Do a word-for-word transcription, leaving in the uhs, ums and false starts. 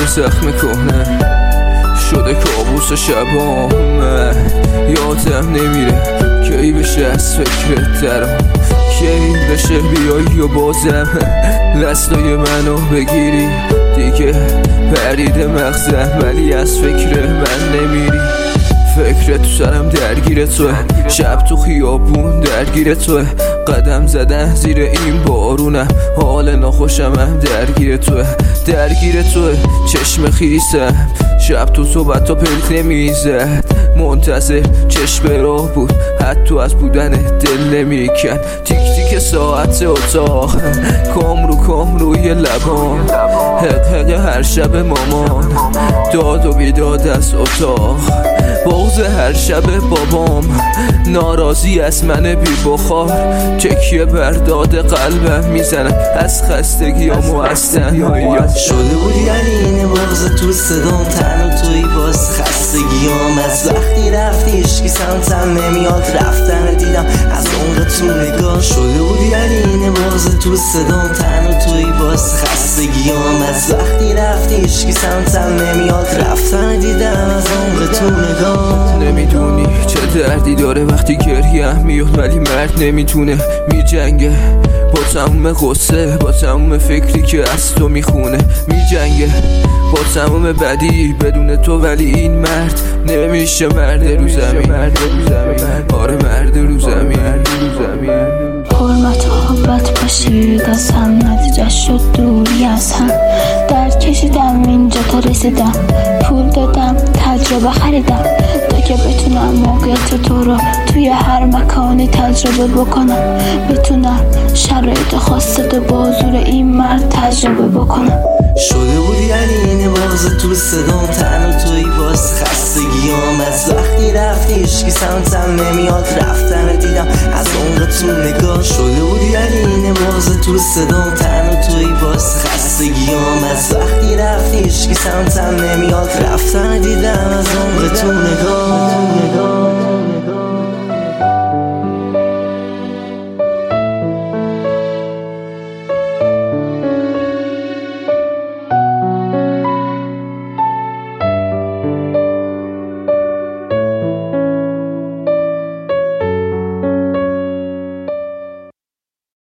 زخم کهنه شده کابوس شبامه. یادم نمیره کی بشه از فکرت درام، کی بشه بیایی و بازم دستای منو بگیری. دیگه پرید مغزم ولی از فکر من نمیری. فکر تو سرم درگیر توه، شب تو خیابون درگیر توه، قدم زدن زیر این بارونم، حال ناخوشم هم درگیر توه درگیر توه. چشم خیسم شب تو صحبت تا پلک نمیزد، منتظر چشم راه بود حتی از بودن دل نمیکن. تیک تیک ساعت اتاق، کام رو کام روی لبان، حق حق هر شب مامان، داد و بیداد از اتاق، بغض هر شب بابام، ناراضی از من بی بخار، تکیه بر داد قلبم میزنم از خستگیام و از تنهاییام. شده بودی یعنی این بغض تو صدام، تن و توی باز خستگیام. از وقتی رفتی هیچکی سمتم نمیاد، رفتن دیدم از عمق تو نگاه. شده بودی یعنی این بغض تو صدام، تن و توی باز خستگیام. از وقتی رفتی هیچکی سمتم نمیاد، رفتن دیدم از عمق تو نگاه. نمیدونی چه دردی داره وقتی گریه میاد ولی مرد نمیتونه، میجنگه با تموم غصه، با تموم فکری که از تو میخونه، میجنگه با تموم بدی بدون تو، ولی این مرد نمیشه مرد رو زمین. آره مرد رو زمین. حرمت و حبت باشید از هم، نتیجه شد دوری از هم. درد کشیدم اینجا تا رسیدم، پول دادم تجربه خریدم تا که بتونم موقعیت تو رو توی هر مکانی تجربه بکنم، بتونم شرایط خاصه تو با حضور این مرد تجربه بکنم. شده بودی یعنی این بغض تو صدام، تن و توی باز خستگیام. از وقتی رفتی هیچکی سمتم نمیاد، رفتن دیدم از عمق تو نگاه. شده بودی یعنی این بغض تو صدام، تن و توی باز خستگیام. از وقتی رفتی هیچکی سمتم نمیاد، رفتن دیدم از عمق تو نگاه.